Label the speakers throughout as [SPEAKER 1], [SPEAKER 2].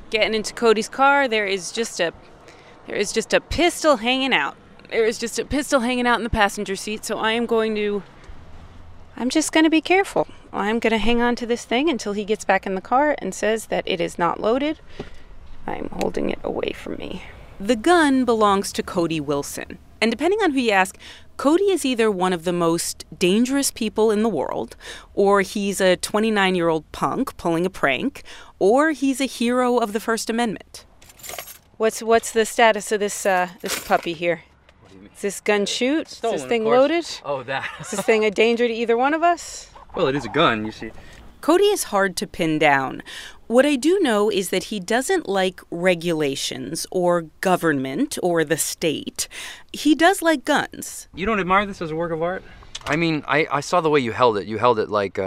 [SPEAKER 1] Getting into Cody's car, there is just a pistol hanging out. There is just a pistol hanging out in the passenger seat, so I'm just going to be careful. I'm going to hang on to this thing until he gets back in the car and says that it is not loaded. I'm holding it away from me. The gun belongs to Cody Wilson. And depending on who you ask, Cody is either one of the most dangerous people in the world, or he's a 29-year-old punk pulling a prank, or he's a hero of the First Amendment. What's the status of this puppy here?
[SPEAKER 2] What do you mean?
[SPEAKER 1] Is this gun shoot?
[SPEAKER 2] Stolen,
[SPEAKER 1] is this thing
[SPEAKER 2] of course.
[SPEAKER 1] loaded?
[SPEAKER 2] Oh, that.
[SPEAKER 1] Is this thing a danger to either one of us?
[SPEAKER 2] Well, it is a gun, you see.
[SPEAKER 1] Cody is hard to pin down. What I do know is that he doesn't like regulations or government or the state. He does like guns.
[SPEAKER 2] You don't admire this as a work of art? I mean, I saw the way you held it. You held it like,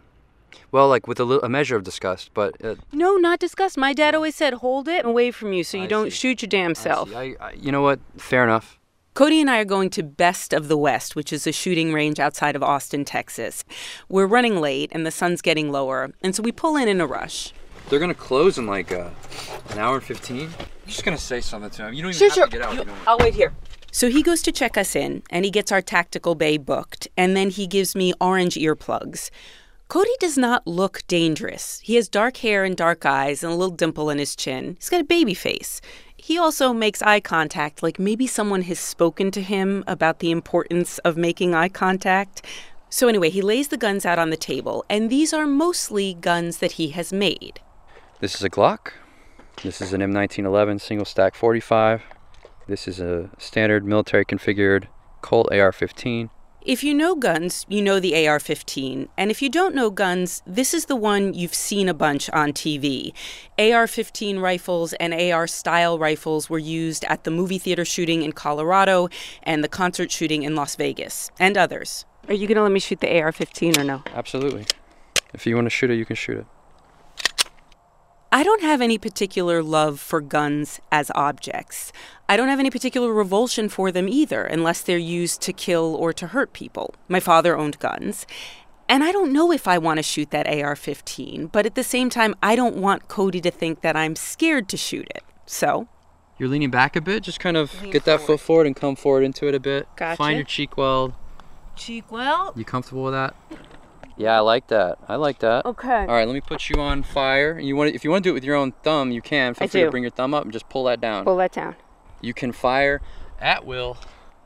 [SPEAKER 2] like with a measure of disgust, but...
[SPEAKER 1] No, not disgust. My dad always said, hold it away from you so you don't shoot your damn self.
[SPEAKER 2] You know what? Fair enough.
[SPEAKER 1] Cody and I are going to Best of the West, which is a shooting range outside of Austin, Texas. We're running late, and the sun's getting lower, and so we pull in a rush.
[SPEAKER 2] They're going to close in like an hour and 15. I'm just going to say something to him. You don't even have to get out.
[SPEAKER 1] I'll wait here. So he goes to check us in, and he gets our tactical bay booked, and then he gives me orange earplugs. Cody does not look dangerous. He has dark hair and dark eyes and a little dimple in his chin. He's got a baby face. He also makes eye contact, like maybe someone has spoken to him about the importance of making eye contact. So anyway, he lays the guns out on the table, and these are mostly guns that he has made.
[SPEAKER 2] This is a Glock. This is an M1911 single-stack 45. This is a standard military-configured Colt AR-15.
[SPEAKER 1] If you know guns, you know the AR-15. And if you don't know guns, this is the one you've seen a bunch on TV. AR-15 rifles and AR-style rifles were used at the movie theater shooting in Colorado and the concert shooting in Las Vegas, and others. Are you going to let me shoot the AR-15 or no?
[SPEAKER 2] Absolutely. If you want to shoot it, you can shoot it.
[SPEAKER 1] I don't have any particular love for guns as objects. I don't have any particular revulsion for them either, unless they're used to kill or to hurt people. My father owned guns. And I don't know if I want to shoot that AR-15, but at the same time, I don't want Cody to think that I'm scared to shoot it. So?
[SPEAKER 2] You're leaning back a bit. Just kind of get that foot forward and come forward into it a bit.
[SPEAKER 1] Gotcha.
[SPEAKER 2] Find your cheek weld.
[SPEAKER 1] Cheek weld?
[SPEAKER 2] You comfortable with that? Yeah, I like that.
[SPEAKER 1] Okay.
[SPEAKER 2] All right, let me put you on fire. And if you want to do it with your own thumb, you can. Feel free to bring your thumb up and just pull that down.
[SPEAKER 1] Pull that down.
[SPEAKER 2] You can fire at will.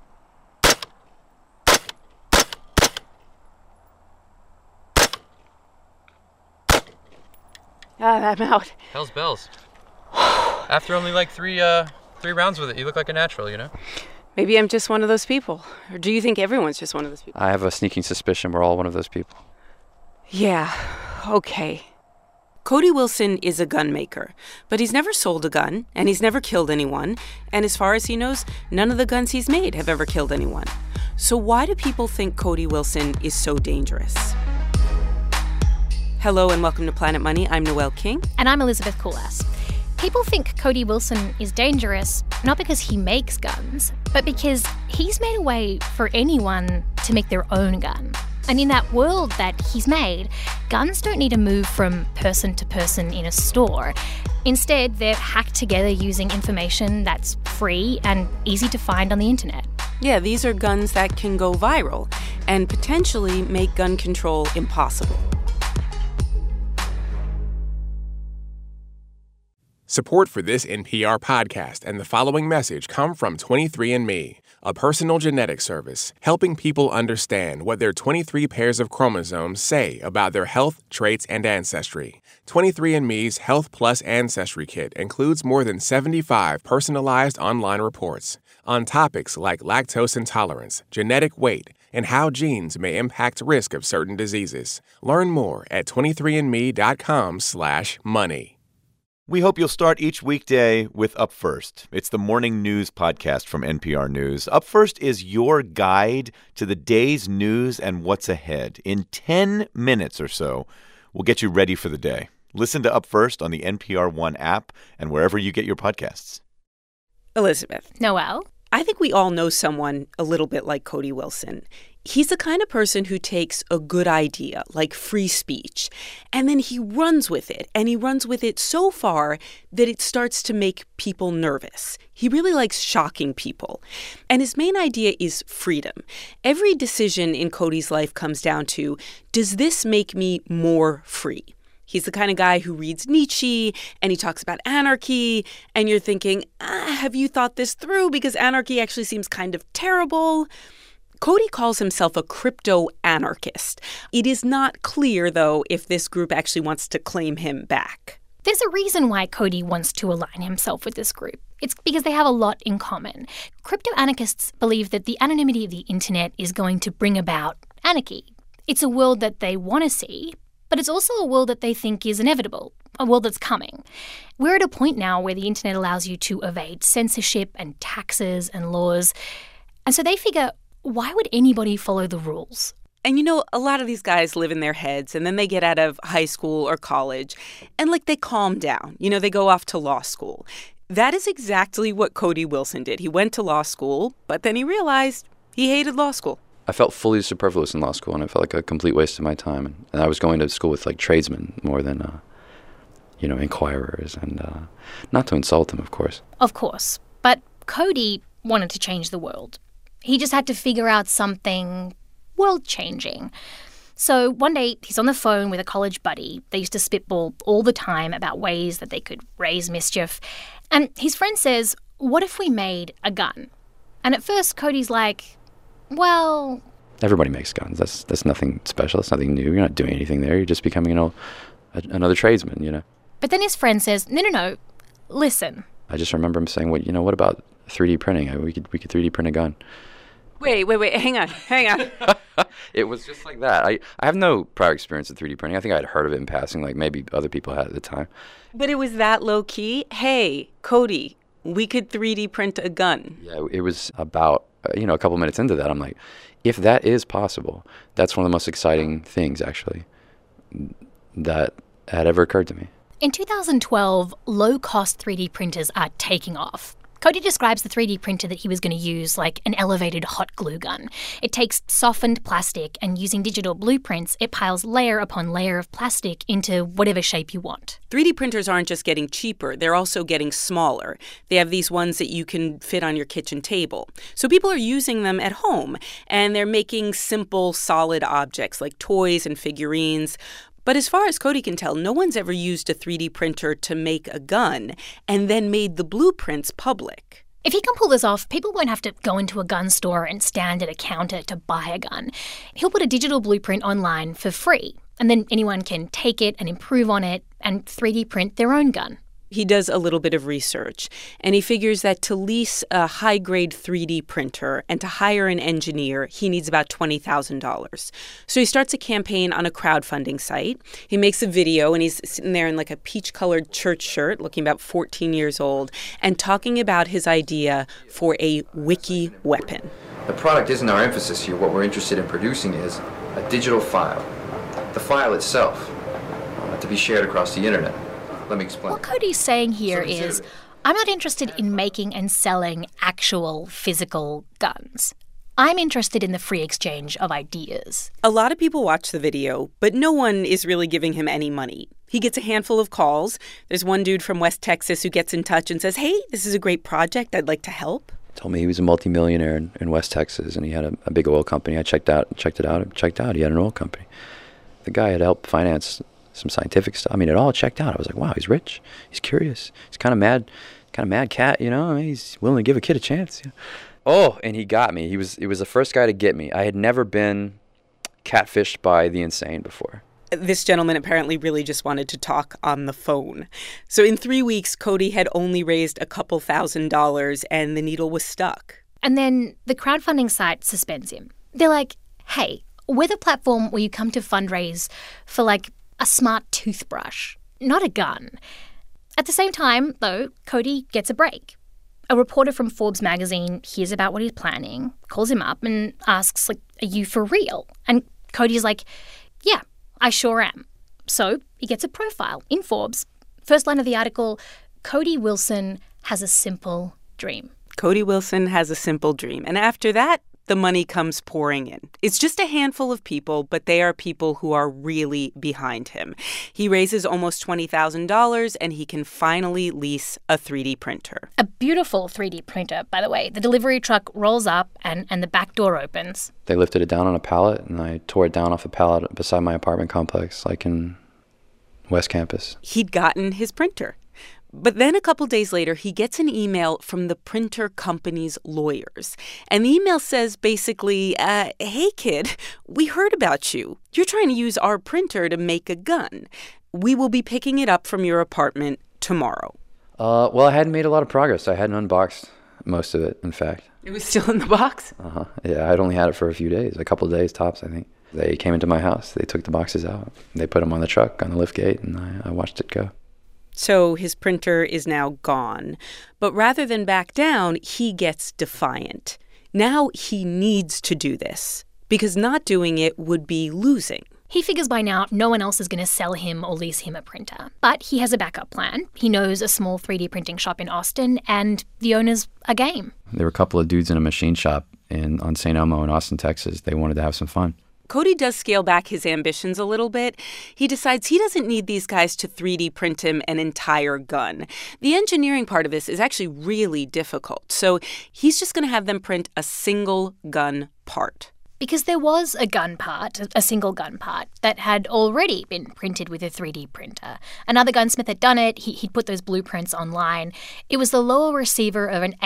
[SPEAKER 1] I'm out.
[SPEAKER 2] Hell's bells. After only like three rounds with it, you look like a natural, you know?
[SPEAKER 1] Maybe I'm just one of those people. Or do you think everyone's just one of those people?
[SPEAKER 2] I have a sneaking suspicion we're all one of those people.
[SPEAKER 1] Yeah, okay. Cody Wilson is a gun maker, but he's never sold a gun, and he's never killed anyone, and as far as he knows, none of the guns he's made have ever killed anyone. So why do people think Cody Wilson is so dangerous? Hello and welcome to Planet Money. I'm Noelle King.
[SPEAKER 3] And I'm Elizabeth Kulas. People think Cody Wilson is dangerous not because he makes guns, but because he's made a way for anyone to make their own gun. And in that world that he's made, guns don't need to move from person to person in a store. Instead, they're hacked together using information that's free and easy to find on the internet.
[SPEAKER 1] Yeah, these are guns that can go viral and potentially make gun control impossible.
[SPEAKER 4] Support for this NPR podcast and the following message come from 23andMe, a personal genetic service helping people understand what their 23 pairs of chromosomes say about their health, traits, and ancestry. 23andMe's Health Plus Ancestry Kit includes more than 75 personalized online reports on topics like lactose intolerance, genetic weight, and how genes may impact risk of certain diseases. Learn more at 23andme.com/money.
[SPEAKER 5] We hope you'll start each weekday with Up First. It's the morning news podcast from NPR News. Up First is your guide to the day's news and what's ahead. In 10 minutes or so, we'll get you ready for the day. Listen to Up First on the NPR One app and wherever you get your podcasts.
[SPEAKER 1] Elizabeth.
[SPEAKER 3] Noelle?
[SPEAKER 1] I think we all know someone a little bit like Cody Wilson. He's the kind of person who takes a good idea, like free speech, and then he runs with it. And he runs with it so far that it starts to make people nervous. He really likes shocking people. And his main idea is freedom. Every decision in Cody's life comes down to, does this make me more free? He's the kind of guy who reads Nietzsche and he talks about anarchy. And you're thinking, have you thought this through? Because anarchy actually seems kind of terrible. Cody calls himself a crypto-anarchist. It is not clear, though, if this group actually wants to claim him back.
[SPEAKER 3] There's a reason why Cody wants to align himself with this group. It's because they have a lot in common. Crypto-anarchists believe that the anonymity of the internet is going to bring about anarchy. It's a world that they want to see, but it's also a world that they think is inevitable, a world that's coming. We're at a point now where the internet allows you to evade censorship and taxes and laws. And so they figure, why would anybody follow the rules?
[SPEAKER 1] And a lot of these guys live in their heads and then they get out of high school or college and they calm down. They go off to law school. That is exactly what Cody Wilson did. He went to law school, but then he realized he hated law school.
[SPEAKER 2] I felt fully superfluous in law school, and I felt like a complete waste of my time. And I was going to school with tradesmen more than, inquirers, and not to insult them, of course.
[SPEAKER 3] Of course. But Cody wanted to change the world. He just had to figure out something world-changing. So one day, he's on the phone with a college buddy. They used to spitball all the time about ways that they could raise mischief. And his friend says, what if we made a gun? And at first, Cody's like, well...
[SPEAKER 2] Everybody makes guns. That's nothing special. That's nothing new. You're not doing anything there. You're just becoming another tradesman,
[SPEAKER 3] But then his friend says, no, listen.
[SPEAKER 2] I just remember him saying, well, what about 3D printing? We could 3D print a gun.
[SPEAKER 1] Wait, hang on.
[SPEAKER 2] It was just like that. I have no prior experience with 3D printing. I think I had heard of it in passing, like maybe other people had at the time.
[SPEAKER 1] But it was that low-key? Hey, Cody, we could 3D print a gun.
[SPEAKER 2] Yeah, it was about, a couple minutes into that, I'm like, if that is possible, that's one of the most exciting things, actually, that had ever occurred to me.
[SPEAKER 3] In 2012, low-cost 3D printers are taking off. Cody describes the 3D printer that he was going to use like an elevated hot glue gun. It takes softened plastic, and using digital blueprints, it piles layer upon layer of plastic into whatever shape you want.
[SPEAKER 1] 3D printers aren't just getting cheaper, they're also getting smaller. They have these ones that you can fit on your kitchen table. So people are using them at home, and they're making simple, solid objects like toys and figurines. But as far as Cody can tell, no one's ever used a 3D printer to make a gun and then made the blueprints public.
[SPEAKER 3] If he can pull this off, people won't have to go into a gun store and stand at a counter to buy a gun. He'll put a digital blueprint online for free, and then anyone can take it and improve on it and 3D print their own gun.
[SPEAKER 1] He does a little bit of research, and he figures that to lease a high-grade 3D printer and to hire an engineer, he needs about $20,000. So he starts a campaign on a crowdfunding site. He makes a video, and he's sitting there in like a peach-colored church shirt, looking about 14 years old, and talking about his idea for a wiki weapon.
[SPEAKER 2] The product isn't our emphasis here. What we're interested in producing is a digital file. The file itself, to be shared across the internet. Let me explain.
[SPEAKER 3] What Cody's saying here is, I'm not interested in making and selling actual physical guns. I'm interested in the free exchange of ideas.
[SPEAKER 1] A lot of people watch the video, but no one is really giving him any money. He gets a handful of calls. There's one dude from West Texas who gets in touch and says, hey, this is a great project. I'd like to help.
[SPEAKER 2] Told me he was a multimillionaire in West Texas, and he had a big oil company. I checked it out. He had an oil company. The guy had helped finance some scientific stuff. I mean, it all checked out. I was like, wow, he's rich. He's curious. He's kind of mad cat, he's willing to give a kid a chance. Oh, and he got me. He was the first guy to get me. I had never been catfished by the insane before.
[SPEAKER 1] This gentleman apparently really just wanted to talk on the phone. So in 3 weeks, Cody had only raised a couple $1,000s, and the needle was stuck.
[SPEAKER 3] And then the crowdfunding site suspends him. They're like, hey, we're the platform where you come to fundraise for like a smart toothbrush, not a gun. At the same time, though, Cody gets a break. A reporter from Forbes magazine hears about what he's planning, calls him up and asks, are you for real? And Cody's like, yeah, I sure am. So he gets a profile in Forbes. First line of the article, Cody Wilson has a simple dream.
[SPEAKER 1] Cody Wilson has a simple dream. And after that, the money comes pouring in. It's just a handful of people, but they are people who are really behind him. He raises almost $20,000, and he can finally lease a 3D printer.
[SPEAKER 3] A beautiful 3D printer, by the way. The delivery truck rolls up and the back door opens.
[SPEAKER 2] They lifted it down on a pallet, and I tore it down off a pallet beside my apartment complex, like in West Campus.
[SPEAKER 1] He'd gotten his printer. But then a couple days later, he gets an email from the printer company's lawyers. And the email says basically, hey, kid, we heard about you. You're trying to use our printer to make a gun. We will be picking it up from your apartment tomorrow.
[SPEAKER 2] Well, I hadn't made a lot of progress. I hadn't unboxed most of it, in fact.
[SPEAKER 1] It was still in the box?
[SPEAKER 2] Yeah, I'd only had it for a few days, a couple of days tops, I think. They came into my house. They took the boxes out. They put them on the truck, on the lift gate, and I watched it go.
[SPEAKER 1] So his printer is now gone. But rather than back down, he gets defiant. Now he needs to do this, because not doing it would be losing.
[SPEAKER 3] He figures by now no one else is going to sell him or lease him a printer. But he has a backup plan. He knows a small 3D printing shop in Austin, and the owners are game.
[SPEAKER 2] There were a couple of dudes in a machine shop on St. Elmo in Austin, Texas. They wanted to have some fun.
[SPEAKER 1] Cody does scale back his ambitions a little bit. He decides he doesn't need these guys to 3D print him an entire gun. The engineering part of this is actually really difficult, so he's just going to have them print a single gun part.
[SPEAKER 3] Because there was a gun part, a single gun part, that had already been printed with a 3D printer. Another gunsmith had done it. He'd put those blueprints online. It was the lower receiver of an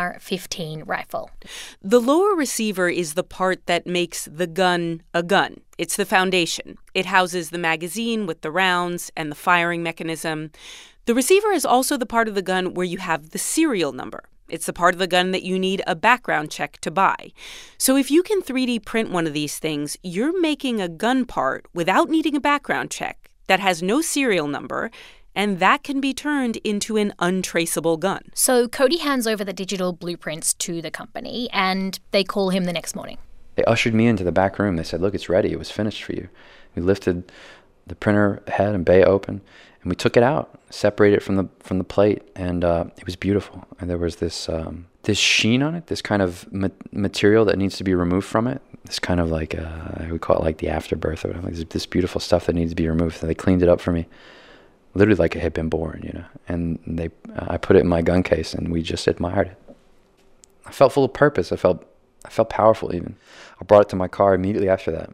[SPEAKER 3] AR-15 rifle.
[SPEAKER 1] The lower receiver is the part that makes the gun a gun. It's the foundation. It houses the magazine with the rounds and the firing mechanism. The receiver is also the part of the gun where you have the serial number. It's the part of the gun that you need a background check to buy. So if you can 3D print one of these things, you're making a gun part without needing a background check that has no serial number, and that can be turned into an untraceable gun.
[SPEAKER 3] So Cody hands over the digital blueprints to the company, and they call him the next morning.
[SPEAKER 2] They ushered me into the back room. They said, look, it's ready. It was finished for you. We lifted the printer head and bay open, and we took it out, separated it from the plate, and it was beautiful. And there was this sheen on it, this kind of material that needs to be removed from it. This kind of like, I would call it like the afterbirth or whatever. This beautiful stuff that needs to be removed. And they cleaned it up for me, literally like it had been born, you know. And I put it in my gun case, and we just admired it. I felt full of purpose. I felt powerful even. I brought it to my car immediately after that.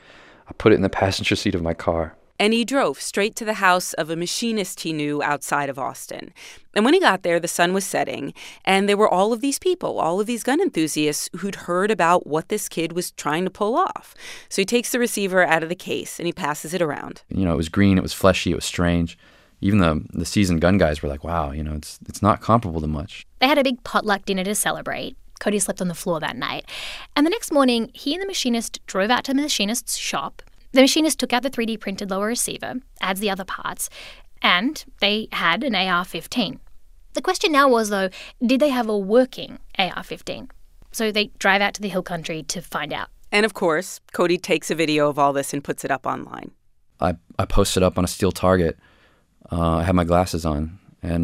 [SPEAKER 2] I put it in the passenger seat of my car.
[SPEAKER 1] And he drove straight to the house of a machinist he knew outside of Austin. And when he got there, the sun was setting, and there were all of these people, all of these gun enthusiasts who'd heard about what this kid was trying to pull off. So he takes the receiver out of the case, and he passes it around.
[SPEAKER 2] You know, it was green, it was fleshy, it was strange. Even the seasoned gun guys were like, wow, you know, it's not comparable to much.
[SPEAKER 3] They had a big potluck dinner to celebrate. Cody slept on the floor that night. And the next morning, he and the machinist drove out to the machinist's shop. The machinist took out the 3D printed lower receiver, adds the other parts, and they had an AR-15. The question now was, though, did they have a working AR-15? So they drive out to the hill country to find out.
[SPEAKER 1] And of course, Cody takes a video of all this and puts it up online.
[SPEAKER 2] I posted up on a steel target. I had my glasses on, and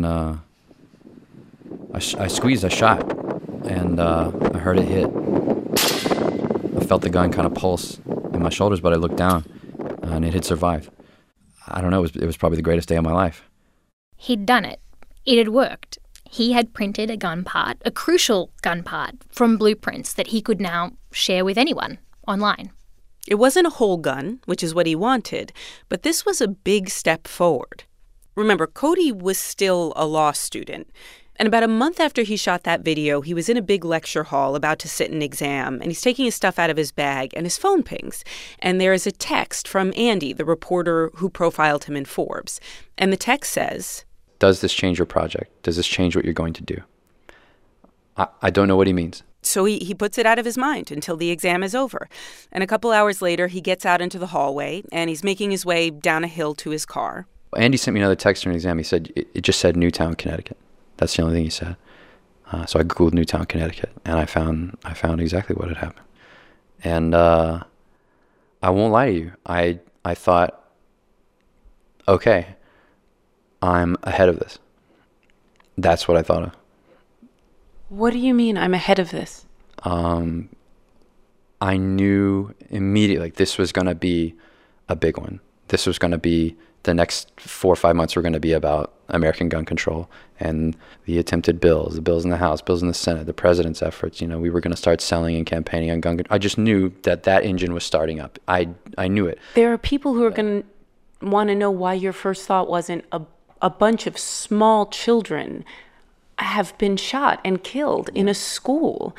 [SPEAKER 2] I squeezed a shot, and I heard it hit. I felt the gun kind of pulse in my shoulders, but I looked down, and it had survived. I don't know, it was probably the greatest day of my life.
[SPEAKER 3] He'd done it. It had worked. He had printed a gun part, a crucial gun part, from blueprints that he could now share with anyone online.
[SPEAKER 1] It wasn't a whole gun, which is what he wanted, but this was a big step forward. Remember, Cody was still a law student. And about a month after he shot that video, he was in a big lecture hall about to sit an exam, and he's taking his stuff out of his bag, and his phone pings. And there is a text from Andy, the reporter who profiled him in Forbes. And the text says,
[SPEAKER 2] does this change your project? Does this change what you're going to do? I don't know what he means.
[SPEAKER 1] So he puts it out of his mind until the exam is over. And a couple hours later, he gets out into the hallway, and he's making his way down a hill to his car.
[SPEAKER 2] Andy sent me another text during the exam. He said, it just said Newtown, Connecticut. That's the only thing he said. So I Googled Newtown, Connecticut, and I found exactly what had happened. And I won't lie to you. I thought, okay, I'm ahead of this. That's what I thought of.
[SPEAKER 1] What do you mean I'm ahead of this?
[SPEAKER 2] I knew immediately, like, this was going to be a big one. This was going to be, the next 4 or 5 months were going to be about American gun control and the attempted bills, the bills in the House, bills in the Senate, the president's efforts. You know, we were going to start selling and campaigning on gun control. I just knew that engine was starting up. I knew it.
[SPEAKER 1] There are people who are going to want to know why your first thought wasn't a bunch of small children have been shot and killed in a school.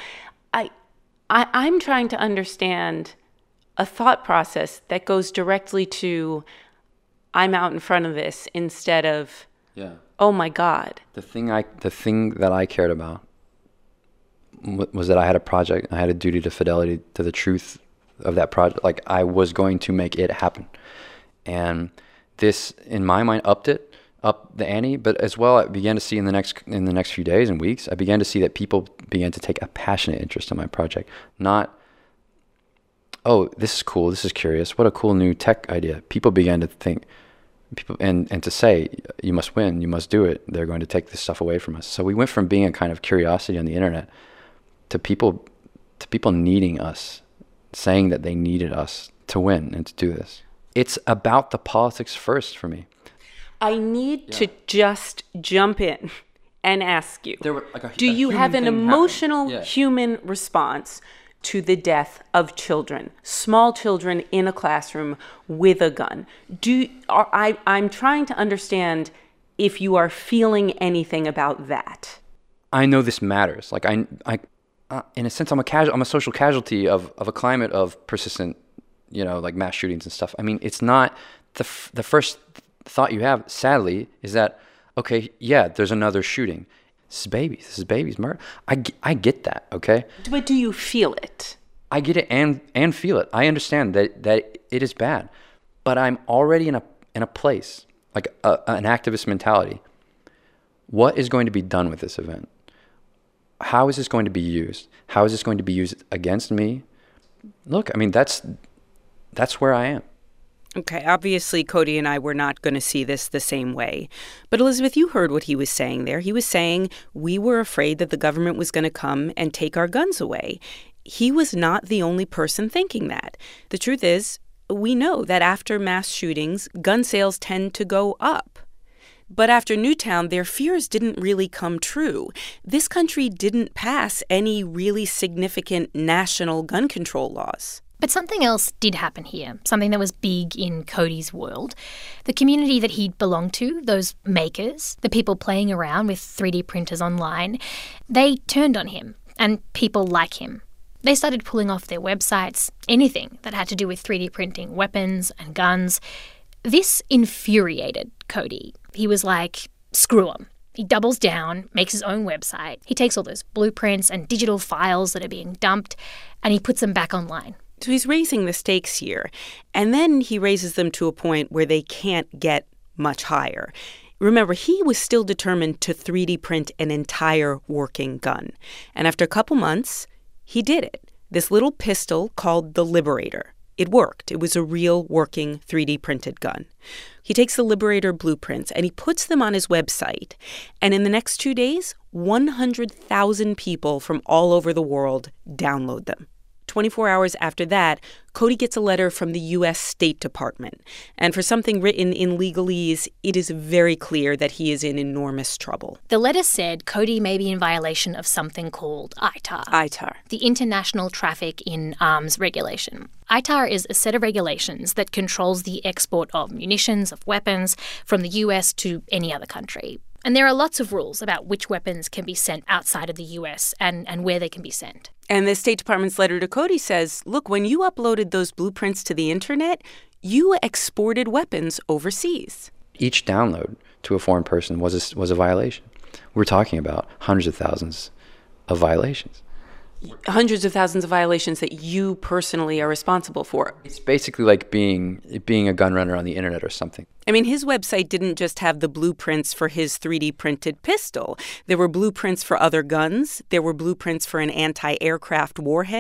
[SPEAKER 1] I'm trying to understand a thought process that goes directly to, I'm out in front of this, instead of, oh my God.
[SPEAKER 2] The thing that I cared about was that I had a project. I had a duty to fidelity to the truth of that project. Like, I was going to make it happen. And this, in my mind, up the ante. But as well, I began to see in the next few days and weeks, I began to see that people began to take a passionate interest in my project. Not, oh, this is cool, this is curious, what a cool new tech idea. People began to think, and to say, you must win, you must do it. They're going to take this stuff away from us. So we went from being a kind of curiosity on the internet to people needing us, saying that they needed us to win and to do this. It's about the politics first for me.
[SPEAKER 1] I need to just jump in and ask you, do you have an emotional human response to the death of children, small children in a classroom with a gun? I'm trying to understand if you are feeling anything about that.
[SPEAKER 2] I know this matters. Like, I in a sense, I'm a social casualty of a climate of persistent, like mass shootings and stuff. I mean, it's not the first thought you have, sadly, is that, okay, yeah, there's another shooting. This is babies, murder. I get that, okay?
[SPEAKER 1] But do you feel it?
[SPEAKER 2] I get it and feel it. I understand that it is bad, but I'm already in a place, like an activist mentality. What is going to be done with this event? How is this going to be used? How is this going to be used against me? Look, I mean, that's where I am.
[SPEAKER 1] Okay, obviously, Cody and I were not going to see this the same way. But Elizabeth, you heard what he was saying there. He was saying we were afraid that the government was going to come and take our guns away. He was not the only person thinking that. The truth is, we know that after mass shootings, gun sales tend to go up. But after Newtown, their fears didn't really come true. This country didn't pass any really significant national gun control laws.
[SPEAKER 3] But something else did happen here, something that was big in Cody's world. The community that he belonged to, those makers, the people playing around with 3D printers online, they turned on him and people like him. They started pulling off their websites, anything that had to do with 3D printing weapons and guns. This infuriated Cody. He was like, screw him. He doubles down, makes his own website. He takes all those blueprints and digital files that are being dumped and he puts them back online.
[SPEAKER 1] So he's raising the stakes here, and then he raises them to a point where they can't get much higher. Remember, he was still determined to 3D print an entire working gun. And after a couple months, he did it. This little pistol called the Liberator. It worked. It was a real working 3D printed gun. He takes the Liberator blueprints and he puts them on his website. And in the next 2 days, 100,000 people from all over the world download them. 24 hours after that, Cody gets a letter from the U.S. State Department. And for something written in legalese, it is very clear that he is in enormous trouble.
[SPEAKER 3] The letter said Cody may be in violation of something called ITAR. The International Traffic in Arms Regulation. ITAR is a set of regulations that controls the export of munitions, of weapons, from the U.S. to any other country. And there are lots of rules about which weapons can be sent outside of the U.S. and where they can be sent.
[SPEAKER 1] And the State Department's letter to Cody says, look, when you uploaded those blueprints to the internet, you exported weapons overseas.
[SPEAKER 2] Each download to a foreign person was a violation. We're talking about hundreds of thousands of violations.
[SPEAKER 1] Hundreds of thousands of violations that you personally are responsible for.
[SPEAKER 2] It's basically like being a gun runner on the internet or something.
[SPEAKER 1] I mean, his website didn't just have the blueprints for his 3D printed pistol. There were blueprints for other guns. There were blueprints for an anti-aircraft warhead.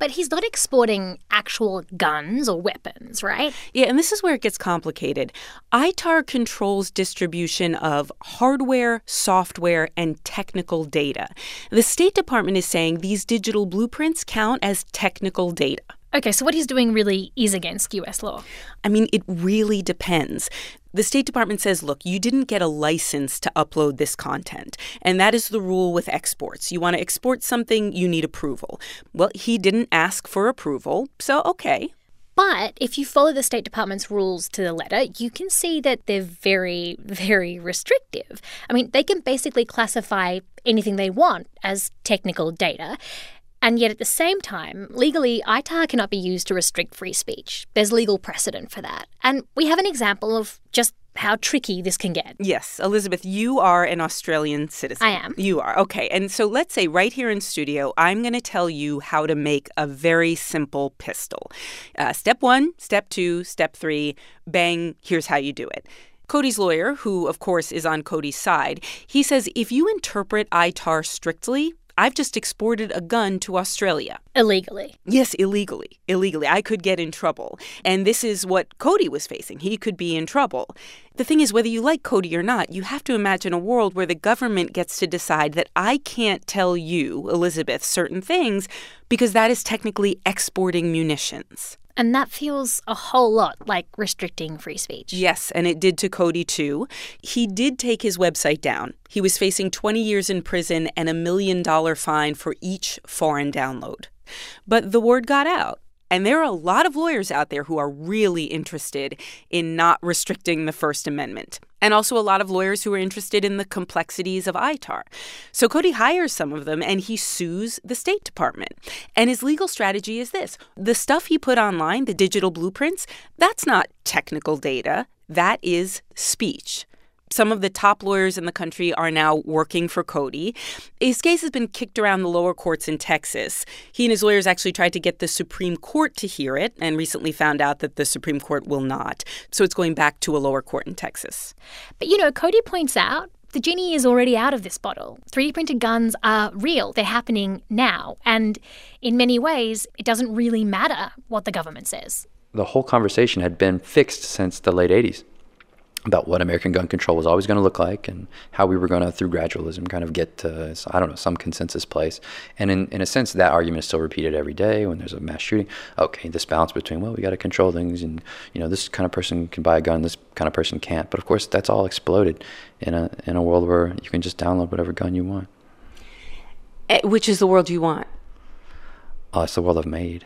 [SPEAKER 3] But he's not exporting actual guns or weapons, right?
[SPEAKER 1] Yeah, and this is where it gets complicated. ITAR controls distribution of hardware, software, and technical data. The State Department is saying these digital blueprints count as technical data.
[SPEAKER 3] Okay, so what he's doing really is against U.S. law.
[SPEAKER 1] I mean, it really depends. The State Department says, look, you didn't get a license to upload this content. And that is the rule with exports. You want to export something, you need approval. Well, he didn't ask for approval, so okay.
[SPEAKER 3] But if you follow the State Department's rules to the letter, you can see that they're very, very restrictive. I mean, they can basically classify anything they want as technical data. And yet at the same time, legally, ITAR cannot be used to restrict free speech. There's legal precedent for that. And we have an example of just how tricky this can get.
[SPEAKER 1] Yes. Elizabeth, you are an Australian citizen.
[SPEAKER 3] I am.
[SPEAKER 1] You are. Okay. And so let's say right here in studio, I'm going to tell you how to make a very simple pistol. Step 1, step 2, step 3, bang, here's how you do it. Cody's lawyer, who, of course, is on Cody's side, he says if you interpret ITAR strictly, I've just exported a gun to Australia.
[SPEAKER 3] Illegally.
[SPEAKER 1] Yes, illegally. Illegally. I could get in trouble. And this is what Cody was facing. He could be in trouble. The thing is, whether you like Cody or not, you have to imagine a world where the government gets to decide that I can't tell you, Elizabeth, certain things because that is technically exporting munitions.
[SPEAKER 3] And that feels a whole lot like restricting free speech.
[SPEAKER 1] Yes, and it did to Cody, too. He did take his website down. He was facing 20 years in prison and $1 million fine for each foreign download. But the word got out. And there are a lot of lawyers out there who are really interested in not restricting the First Amendment. And also a lot of lawyers who are interested in the complexities of ITAR. So Cody hires some of them and he sues the State Department. And his legal strategy is this. The stuff he put online, the digital blueprints, that's not technical data. That is speech. Some of the top lawyers in the country are now working for Cody. His case has been kicked around the lower courts in Texas. He and his lawyers actually tried to get the Supreme Court to hear it and recently found out that the Supreme Court will not. So it's going back to a lower court in Texas.
[SPEAKER 3] But, you know, Cody points out the genie is already out of this bottle. 3D printed guns are real. They're happening now. And in many ways, it doesn't really matter what the government says.
[SPEAKER 2] The whole conversation had been fixed since the late 80s. About what American gun control was always going to look like and how we were going to, through gradualism, kind of get to, some consensus place. And in a sense, that argument is still repeated every day when there's a mass shooting. Okay, this balance between, well, we got to control things and, this kind of person can buy a gun, this kind of person can't. But of course, that's all exploded in a world where you can just download whatever gun you want.
[SPEAKER 1] Which is the world you want?
[SPEAKER 2] Oh, it's the world I've made.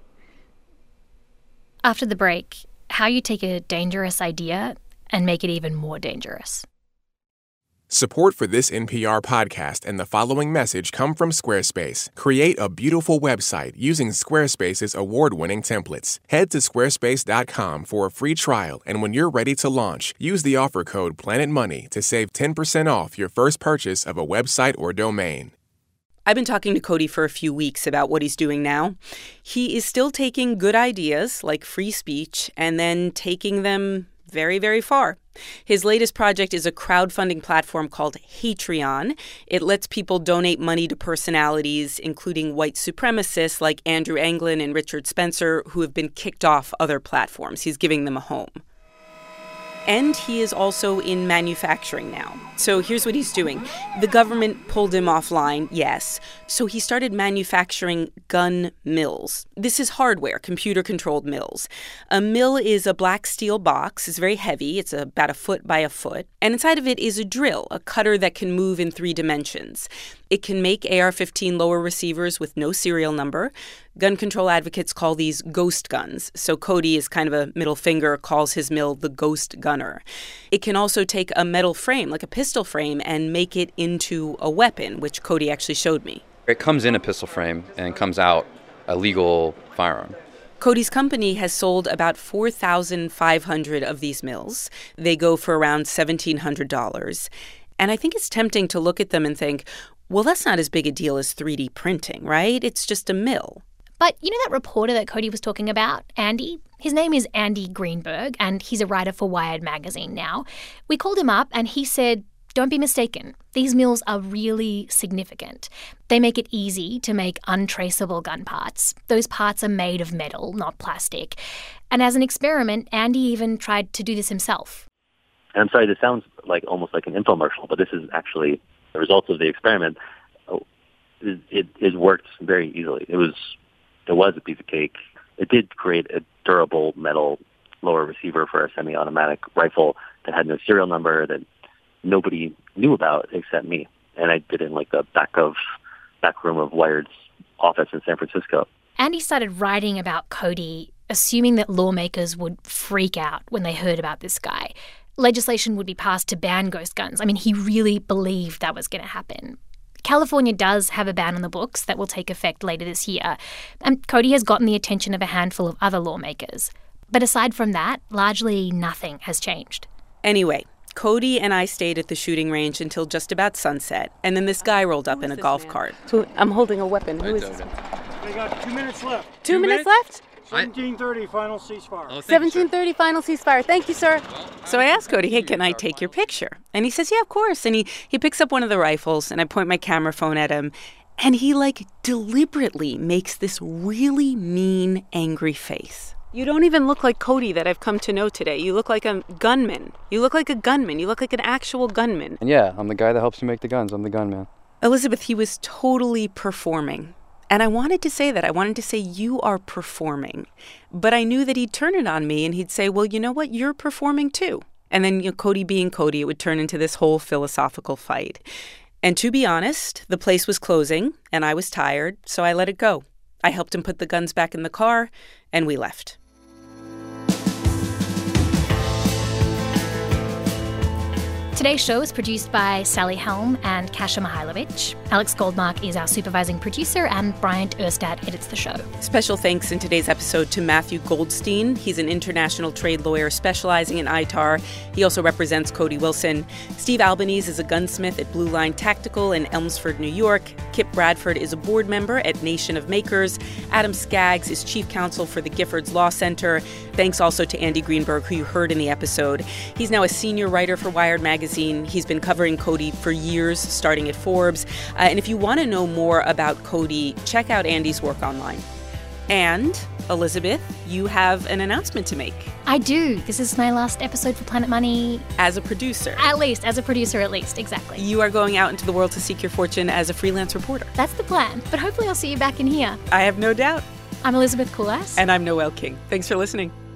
[SPEAKER 3] After the break, how you take a dangerous idea and make it even more dangerous.
[SPEAKER 4] Support for this NPR podcast and the following message come from Squarespace. Create a beautiful website using Squarespace's award-winning templates. Head to squarespace.com for a free trial, and when you're ready to launch, use the offer code PLANETMONEY to save 10% off your first purchase of a website or domain.
[SPEAKER 1] I've been talking to Cody for a few weeks about what he's doing now. He is still taking good ideas like free speech and then taking them very, very far. His latest project is a crowdfunding platform called Hatreon. It lets people donate money to personalities, including white supremacists like Andrew Anglin and Richard Spencer, who have been kicked off other platforms. He's giving them a home. And he is also in manufacturing now. So here's what he's doing. The government pulled him offline, yes. So he started manufacturing gun mills. This is hardware, computer-controlled mills. A mill is a black steel box. It's very heavy. It's about 1 foot by 1 foot. And inside of it is a drill, a cutter that can move in 3 dimensions. It can make AR-15 lower receivers with no serial number. Gun control advocates call these ghost guns. So Cody is kind of a middle finger, calls his mill the Ghost Gunner. It can also take a metal frame, like a pistol frame, and make it into a weapon, which Cody actually showed me.
[SPEAKER 2] It comes in a pistol frame and comes out a legal firearm.
[SPEAKER 1] Cody's company has sold about 4,500 of these mills. They go for around $1,700. And I think it's tempting to look at them and think, well, that's not as big a deal as 3D printing, right? It's just a mill.
[SPEAKER 3] But you know that reporter that Cody was talking about, Andy? His name is Andy Greenberg, and he's a writer for Wired magazine now. We called him up, and he said don't be mistaken. These mills are really significant. They make it easy to make untraceable gun parts. Those parts are made of metal, not plastic. And as an experiment, Andy even tried to do this himself.
[SPEAKER 6] And I'm sorry, this sounds like almost like an infomercial, but this is actually the results of the experiment. It worked very easily. It was a piece of cake. It did create a durable metal lower receiver for a semi-automatic rifle that had no serial number that nobody knew about except me. And I did it in like the back room of Wired's office in San Francisco.
[SPEAKER 3] Andy started writing about Cody, assuming that lawmakers would freak out when they heard about this guy. Legislation would be passed to ban ghost guns. I mean, he really believed that was going to happen. California does have a ban on the books that will take effect later this year, and Cody has gotten the attention of a handful of other lawmakers. But aside from that, largely nothing has changed.
[SPEAKER 1] Anyway, Cody and I stayed at the shooting range until just about sunset, and then this guy rolled up in a golf cart. I'm holding a weapon. Who is this?
[SPEAKER 7] We got 2 minutes left.
[SPEAKER 1] 2 minutes left?
[SPEAKER 7] 17:30, final ceasefire.
[SPEAKER 1] 17:30, final ceasefire. Thank you, sir. So I asked Cody, hey, can I take your picture? And he says, yeah, of course. And he picks up one of the rifles, and I point my camera phone at him, and he, deliberately makes this really mean, angry face. You don't even look like Cody that I've come to know today. You look like a gunman. You look like a gunman. You look like an actual gunman.
[SPEAKER 2] And yeah, I'm the guy that helps you make the guns. I'm the gunman.
[SPEAKER 1] Elizabeth, he was totally performing. And I wanted to say that. I wanted to say, you are performing. But I knew that he'd turn it on me and he'd say, well, you know what? You're performing too. And then, Cody being Cody, it would turn into this whole philosophical fight. And to be honest, the place was closing and I was tired, so I let it go. I helped him put the guns back in the car and we left.
[SPEAKER 3] Today's show is produced by Sally Helm and Kasia Mihailovich. Alex Goldmark is our supervising producer, and Bryant Erstad edits the show.
[SPEAKER 1] Special thanks in today's episode to Matthew Goldstein. He's an international trade lawyer specializing in ITAR. He also represents Cody Wilson. Steve Albanese is a gunsmith at Blue Line Tactical in Elmsford, New York. Kip Bradford is a board member at Nation of Makers. Adam Skaggs is chief counsel for the Giffords Law Center. Thanks also to Andy Greenberg, who you heard in the episode. He's now a senior writer for Wired Magazine. He's been covering Cody for years, starting at Forbes. And if you want to know more about Cody, check out Andy's work online. And, Elizabeth, you have an announcement to make.
[SPEAKER 3] I do. This is my last episode for Planet Money.
[SPEAKER 1] As a producer.
[SPEAKER 3] At least. As a producer, at least. Exactly.
[SPEAKER 1] You are going out into the world to seek your fortune as a freelance reporter.
[SPEAKER 3] That's the plan. But hopefully I'll see you back in here.
[SPEAKER 1] I have no doubt.
[SPEAKER 3] I'm Elizabeth Kulas.
[SPEAKER 1] And I'm Noelle King. Thanks for listening.